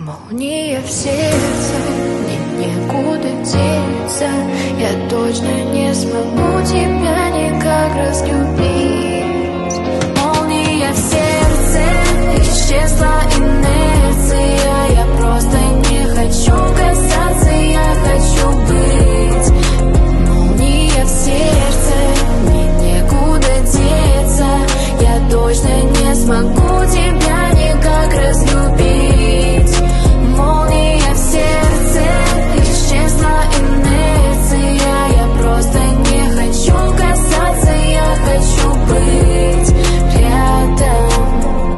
Молния в сердце, мне некуда деться. Я точно не смогу тебя никак разлюбить.